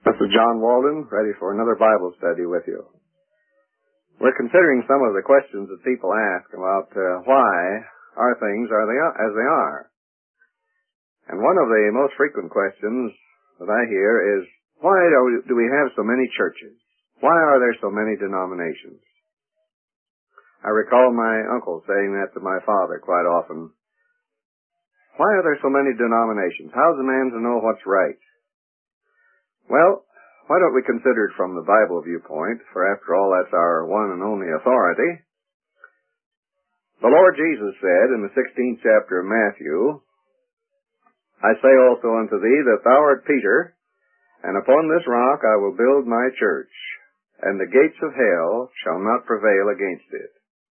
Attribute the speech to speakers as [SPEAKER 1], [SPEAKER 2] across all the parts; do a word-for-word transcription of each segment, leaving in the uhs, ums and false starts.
[SPEAKER 1] This is John Walden, ready for another Bible study with you. We're considering some of the questions that people ask about uh, why are things are they as they are. And one of the most frequent questions that I hear is, why do we, do we have so many churches? Why are there so many denominations? I recall my uncle saying that to my father quite often. Why are there so many denominations? How's a man to know what's right? Well, why don't we consider it from the Bible viewpoint, for after all, that's our one and only authority. The Lord Jesus said in the sixteenth chapter of Matthew, I say also unto thee that thou art Peter, and upon this rock I will build my church, and the gates of hell shall not prevail against it.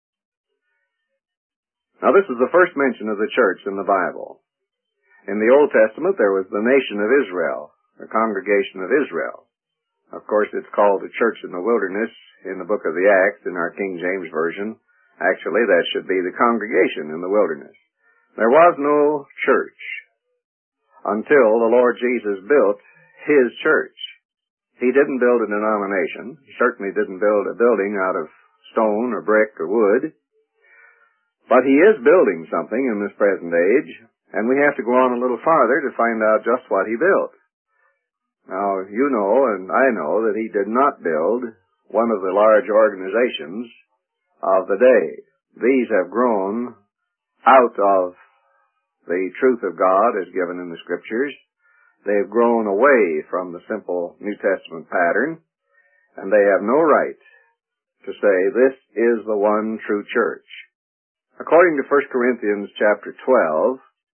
[SPEAKER 1] Now this is the first mention of the church in the Bible. In the Old Testament there was the nation of Israel, the congregation of Israel. Of course, it's called the church in the wilderness in the book of the Acts in our King James Version. Actually, that should be the congregation in the wilderness. There was no church until the Lord Jesus built His church. He didn't build a denomination. He certainly didn't build a building out of stone or brick or wood. But He is building something in this present age, and we have to go on a little farther to find out just what He built. Now, you know and I know that He did not build one of the large organizations of the day. These have grown out of the truth of God as given in the Scriptures. They have grown away from the simple New Testament pattern, and they have no right to say this is the one true church. According to First Corinthians chapter twelve,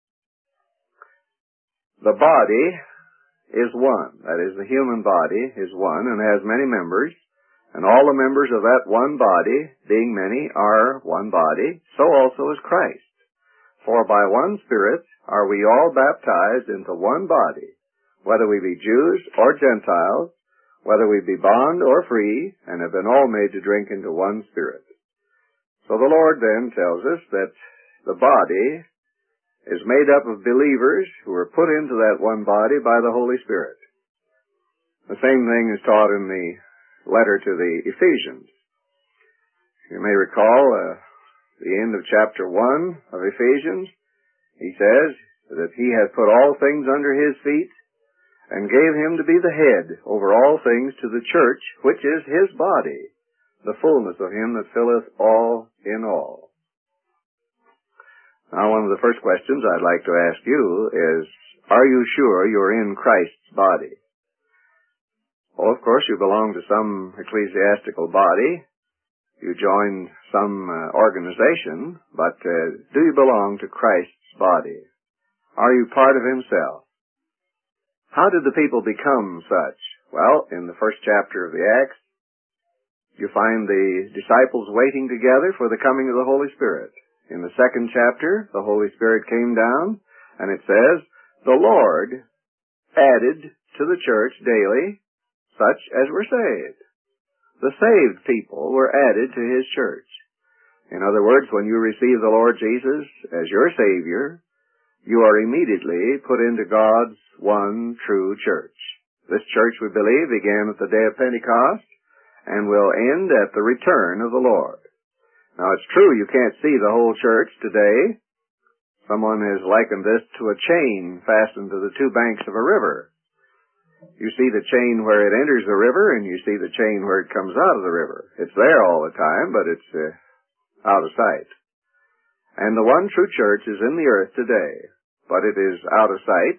[SPEAKER 1] the body is one. That is, the human body is one and has many members, and all the members of that one body, being many, are one body, so also is Christ. For by one Spirit are we all baptized into one body, whether we be Jews or Gentiles, whether we be bond or free, and have been all made to drink into one Spirit. So the Lord then tells us that the body is made up of believers who are put into that one body by the Holy Spirit. The same thing is taught in the letter to the Ephesians. You may recall uh, the end of chapter one of Ephesians. He says that He has put all things under His feet and gave Him to be the head over all things to the church, which is His body, the fullness of Him that filleth all in all. Now, one of the first questions I'd like to ask you is, are you sure you're in Christ's body? Well, of course, you belong to some ecclesiastical body. You join some uh, organization, but uh, do you belong to Christ's body? Are you part of Himself? How did the people become such? Well, in the first chapter of the Acts, you find the disciples waiting together for the coming of the Holy Spirit. In the second chapter, the Holy Spirit came down, and it says, the Lord added to the church daily such as were saved. The saved people were added to His church. In other words, when you receive the Lord Jesus as your Savior, you are immediately put into God's one true church. This church, we believe, began at the day of Pentecost and will end at the return of the Lord. Now, it's true you can't see the whole church today. Someone has likened this to a chain fastened to the two banks of a river. You see the chain where it enters the river, and you see the chain where it comes out of the river. It's there all the time, but it's uh, out of sight. And the one true church is in the earth today, but it is out of sight,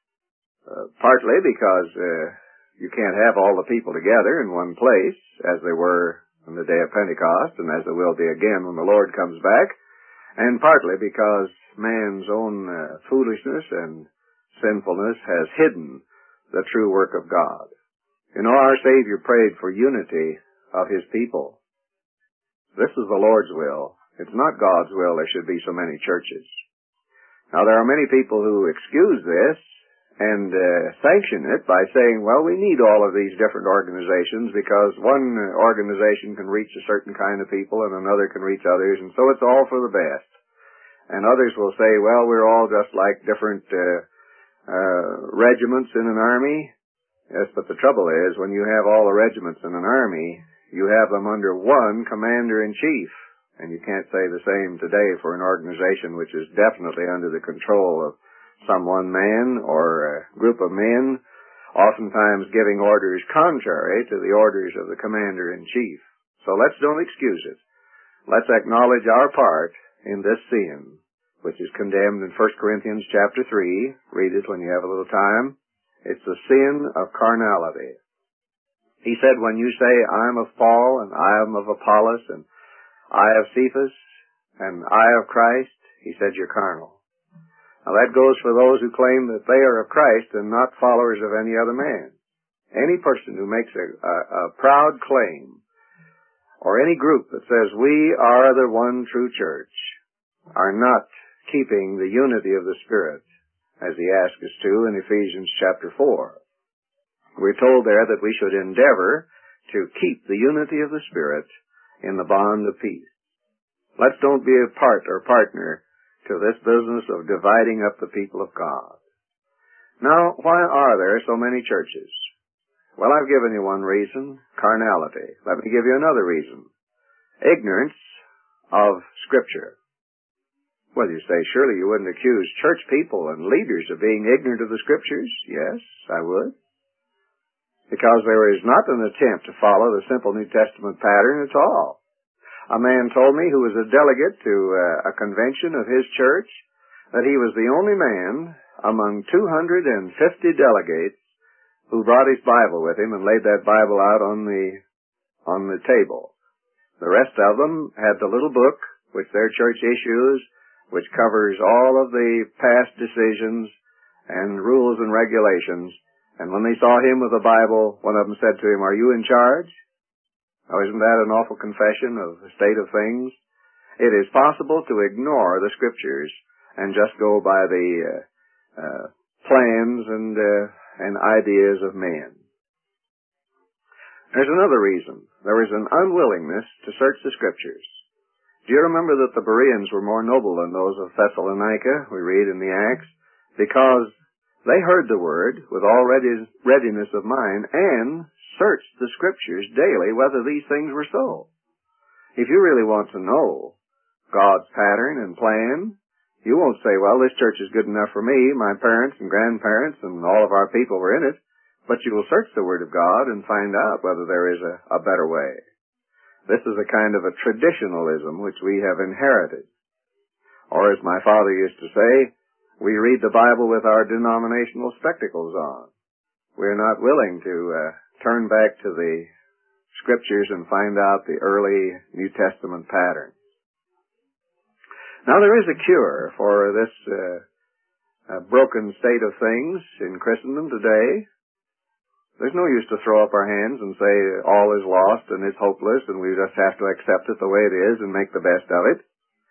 [SPEAKER 1] uh, partly because uh, you can't have all the people together in one place, as they were on the day of Pentecost, and as it will be again when the Lord comes back, and partly because man's own uh, foolishness and sinfulness has hidden the true work of God. You know, our Savior prayed for unity of His people. This is the Lord's will. It's not God's will there should be so many churches. Now, there are many people who excuse this and uh, sanction it by saying, well, we need all of these different organizations because one organization can reach a certain kind of people and another can reach others, and so it's all for the best. And others will say, well, we're all just like different uh, uh, regiments in an army, Yes, but the trouble is, when you have all the regiments in an army, you have them under one commander-in-chief. And you can't say the same today for an organization which is definitely under the control of some one man or a group of men, oftentimes giving orders contrary to the orders of the commander-in-chief. So let's don't excuse it. Let's acknowledge our part in this sin, which is condemned in First Corinthians chapter three. Read it when you have a little time. It's the sin of carnality. He said, when you say, I'm of Paul, and I am of Apollos, and I of Cephas, and I of Christ, he said, you're carnal. Now that goes for those who claim that they are of Christ and not followers of any other man. Any person who makes a, a, a proud claim, or any group that says, we are the one true church, are not keeping the unity of the Spirit, as he asked us to in Ephesians chapter four. We're told there that we should endeavor to keep the unity of the Spirit in the bond of peace. Let's don't be a part or partner to this business of dividing up the people of God. Now, why are there so many churches? Well, I've given you one reason, carnality. Let me give you another reason, ignorance of Scripture. Well, you say, surely you wouldn't accuse church people and leaders of being ignorant of the Scriptures. Yes, I would. Because there is not an attempt to follow the simple New Testament pattern at all. A man told me who was a delegate to uh, a convention of his church that he was the only man among two hundred fifty delegates who brought his Bible with him and laid that Bible out on the, on the table. The rest of them had the little book which their church issues, which covers all of the past decisions and rules and regulations. And when they saw him with the Bible, one of them said to him, are you in charge? Oh, isn't that an awful confession of the state of things? It is possible to ignore the Scriptures and just go by the uh, uh, plans and, uh, and ideas of men. There's another reason. There is an unwillingness to search the Scriptures. Do you remember that the Bereans were more noble than those of Thessalonica, we read in the Acts, because they heard the Word with all readiness of mind and searched the Scriptures daily whether these things were so. If you really want to know God's pattern and plan, you won't say, well, this church is good enough for me, my parents and grandparents and all of our people were in it, but you will search the Word of God and find out whether there is a, a better way. This is a kind of a traditionalism which we have inherited. Or as my father used to say, we read the Bible with our denominational spectacles on. We're not willing to uh, turn back to the Scriptures and find out the early New Testament patterns. Now there is a cure for this uh, uh, broken state of things in Christendom today. There's no use to throw up our hands and say all is lost and it's hopeless and we just have to accept it the way it is and make the best of it.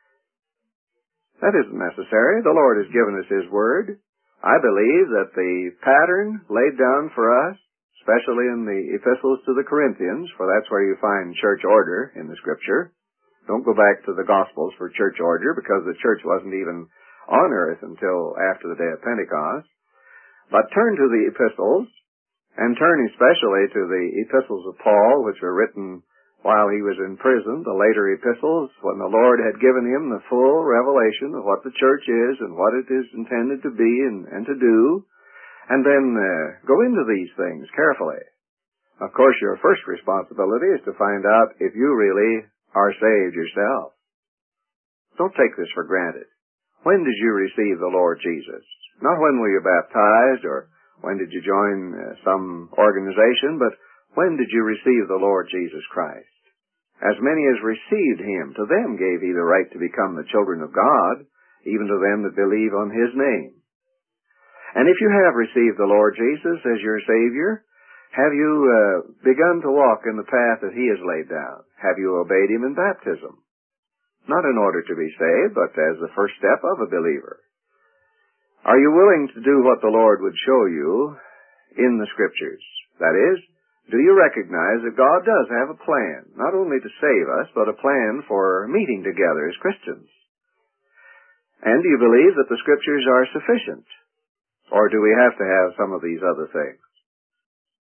[SPEAKER 1] That isn't necessary. The Lord has given us His Word. I believe that the pattern laid down for us, especially in the epistles to the Corinthians, for that's where you find church order in the Scripture. Don't go back to the Gospels for church order because the church wasn't even on earth until after the day of Pentecost. But turn to the epistles, and turn especially to the epistles of Paul, which were written while he was in prison, the later epistles, when the Lord had given him the full revelation of what the church is and what it is intended to be and, and to do, and then uh, go into these things carefully. Of course, your first responsibility is to find out if you really are saved yourself. Don't take this for granted. When did you receive the Lord Jesus? Not when were you baptized or when did you join uh, some organization, but when did you receive the Lord Jesus Christ? As many as received Him, to them gave He the right to become the children of God, even to them that believe on His name. And if you have received the Lord Jesus as your Savior, have you uh, begun to walk in the path that He has laid down? Have you obeyed Him in baptism? Not in order to be saved, but as the first step of a believer. Are you willing to do what the Lord would show you in the Scriptures? That is, do you recognize that God does have a plan, not only to save us, but a plan for meeting together as Christians? And do you believe that the Scriptures are sufficient? Or do we have to have some of these other things?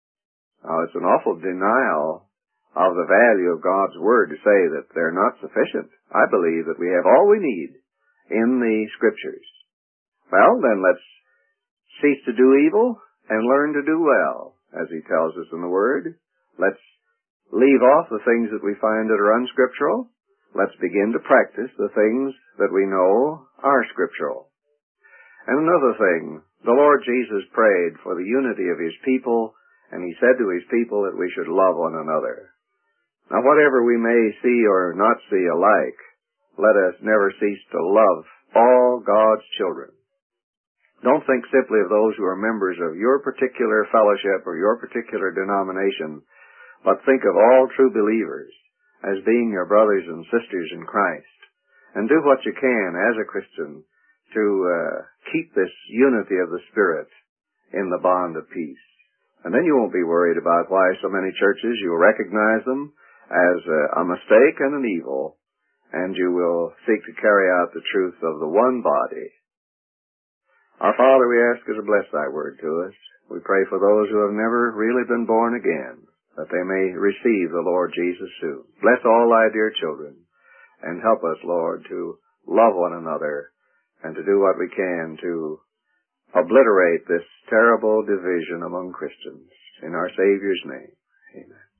[SPEAKER 1] Now, it's an awful denial of the value of God's Word to say that they're not sufficient. I believe that we have all we need in the Scriptures. Well, then let's cease to do evil and learn to do well, as He tells us in the Word. Let's leave off the things that we find that are unscriptural. Let's begin to practice the things that we know are scriptural. And another thing, the Lord Jesus prayed for the unity of His people, and He said to His people that we should love one another. Now, whatever we may see or not see alike, let us never cease to love all God's children. Don't think simply of those who are members of your particular fellowship or your particular denomination, but think of all true believers as being your brothers and sisters in Christ. And do what you can as a Christian to uh, keep this unity of the Spirit in the bond of peace. And then you won't be worried about why so many churches, you'll recognize them as a, a mistake and an evil, and you will seek to carry out the truth of the one body. Our Father, we ask you to bless thy word to us. We pray for those who have never really been born again, that they may receive the Lord Jesus soon. Bless all thy dear children, and help us, Lord, to love one another and to do what we can to obliterate this terrible division among Christians. In our Savior's name, amen.